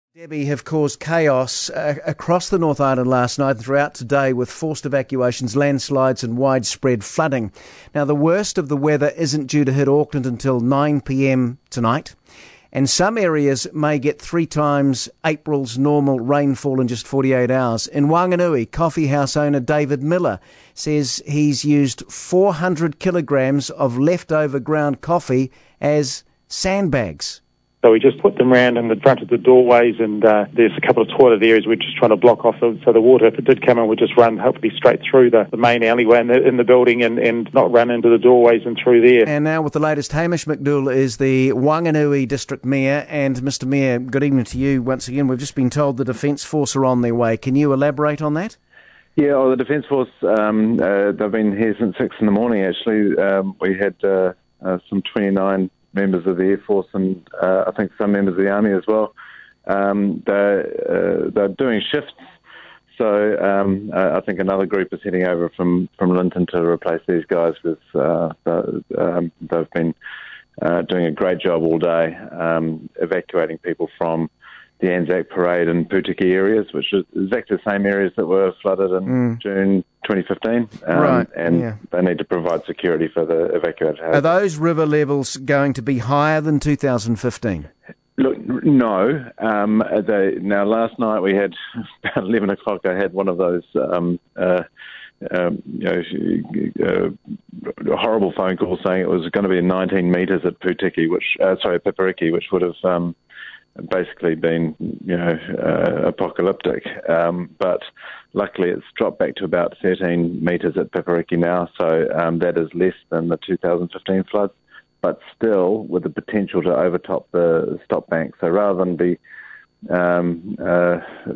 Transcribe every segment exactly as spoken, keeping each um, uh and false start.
Debbie have caused chaos uh, across the North Island last night and throughout today with forced evacuations, landslides and widespread flooding. Now, the worst of the weather isn't due to hit Auckland until nine p.m. tonight, and some areas may get three times April's normal rainfall in just forty-eight hours. In Wanganui, coffee house owner David Miller says he's used four hundred kilograms of leftover ground coffee as sandbags. So we just put them around in the front of the doorways, and uh, there's a couple of toilet areas we're just trying to block off, so, so the water, if it did come in, would just run hopefully straight through the, the main alleyway in the, in the building and, and not run into the doorways and through there. And now with the latest, Hamish McDougall is the Wanganui District Mayor. And Mister Mayor, good evening to you once again. We've just been told the Defence Force are on their way. Can you elaborate on that? Yeah, well, the Defence Force, um, uh, they've been here since six in the morning, actually. Um, we had uh, uh, some twenty-nine members of the Air Force and uh, I think some members of the Army as well. Um, they're, uh, they're doing shifts, so um, uh, I think another group is heading over from, from Linton to replace these guys because uh, um, they've been uh, doing a great job all day um, evacuating people from the Anzac Parade and Putiki areas, which is exactly the same areas that were flooded in mm. June twenty fifteen. Um, right. And yeah. they need to provide security for the evacuated houses. Are those river levels going to be higher than two thousand fifteen? Look, no. Um, they, now, last night we had, about eleven o'clock, I had one of those um, uh, um, you know, uh, horrible phone calls saying it was going to be nineteen metres at Putiki, which, uh, sorry, Pipariki, which would have um, basically been, you know, uh, apocalyptic. Um, but luckily it's dropped back to about thirteen metres at Pipariki now, so um, that is less than the two thousand fifteen floods, but still with the potential to overtop the stop bank. So rather than be um, uh,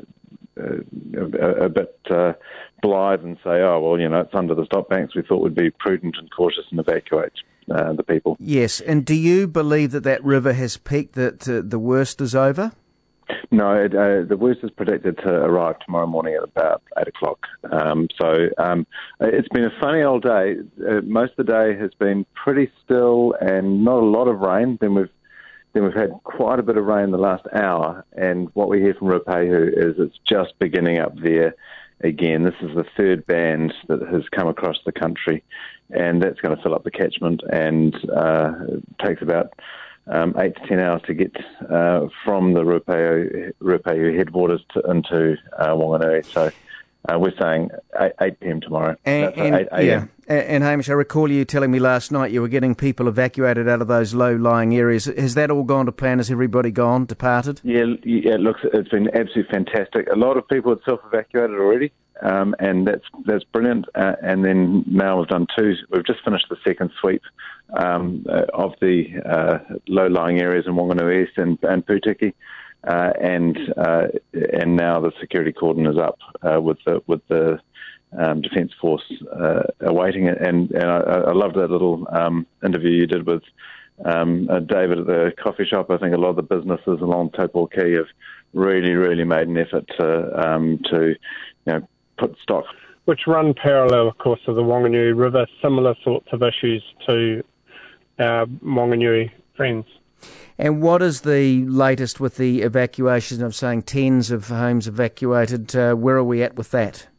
a, a bit uh, blithe and say, oh, well, you know, it's under the stop banks, we thought we'd be prudent and cautious and evacuate uh, the people. Yes, and do you believe that that river has peaked, that uh, the worst is over? No, it, uh, the worst is predicted to arrive tomorrow morning at about eight o'clock. Um, so um, it's been a funny old day. Uh, most of the day has been pretty still and not a lot of rain. Then we've then we've had quite a bit of rain the last hour, and what we hear from Ruapehu is it's just beginning up there again. This is the third band that has come across the country, and that's going to fill up the catchment, and uh, it takes about Um, eight to ten hours to get uh, from the Ruapehu, Ruapehu headwaters to, into uh, Wanganui. So uh, we're saying eight p.m. tomorrow. And, and, eight a.m. Yeah. And Hamish, I recall you telling me last night you were getting people evacuated out of those low-lying areas. Has that all gone to plan? Has everybody gone, departed? Yeah, yeah. It looks, it's been absolutely fantastic. A lot of people had self-evacuated already. Um, and that's that's brilliant. Uh, and then now we've done two. We've just finished the second sweep um, uh, of the uh, low-lying areas in Wanganui East and, and Putiki, uh, and uh, and now the security cordon is up uh, with the with the um, Defence Force uh, awaiting it. And and I, I loved that little um, interview you did with um, uh, David at the coffee shop. I think a lot of the businesses along Taupo Quay have really really made an effort to um, to you know. put stock. Which run parallel, of course, to the Wanganui River, similar sorts of issues to our Wanganui friends. And what is the latest with the evacuation of saying tens of homes evacuated? Uh, where are we at with that?